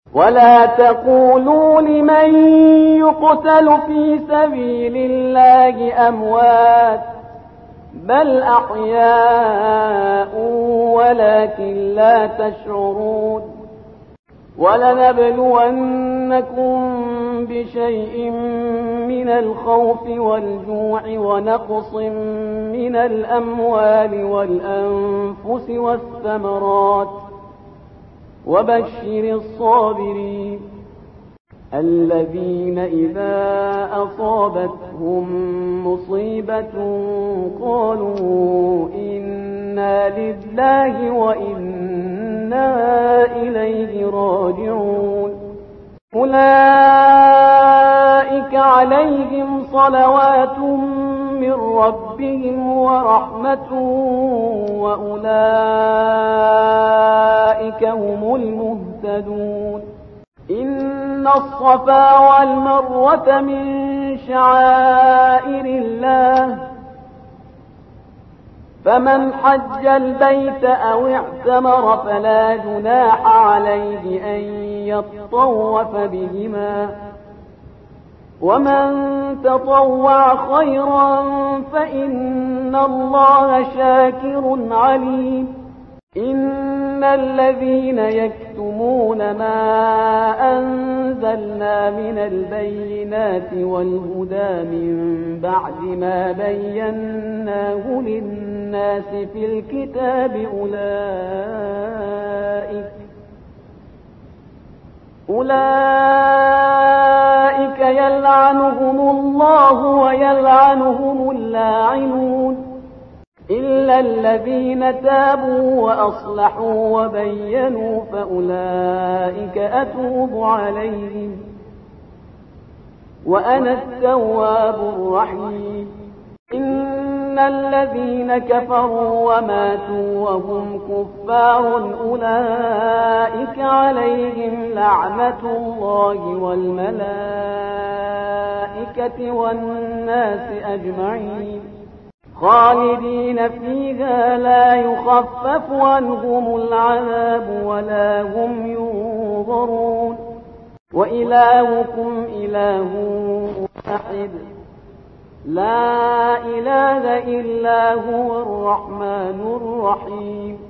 ولا تقولوا لمن يقتل في سبيل الله أموات بل أحياء ولكن لا تشعرون ولنبلونكم بشيء من الخوف والجوع ونقص من الأموال والأنفس والثمرات وبشر الصابرين الذين إذا أصابتهم مصيبة قالوا إنا لله وإنا إليه راجعون أولئك عليهم صلوات من ربهم ورحمة وأولئك هم المهتدون إن الصفا والمروة من شعائر الله فمن حج البيت أو اعتمر فلا جناح عليه أن يطوف بهما ومن تطوع خيرا فإن الله شاكر عليم إن الذين يكتمون ما أنزلنا من البينات والهدى من بعد ما بيناه للناس في الكتاب أولئك يلعنهم الله ويلعنهم اللاعنون إلا الذين تابوا وأصلحوا وبينوا فأولئك أتوب عليهم وأنا التواب الرحيم إن الذين كفروا وماتوا وهم كفار أولئك عليهم لعنة الله والملائكة والناس أجمعين خالدين فيها لا يخفف عنهم العذاب ولا هم ينظرون وإلهكم إله واحد لا إله إلا هو الرحمن الرحيم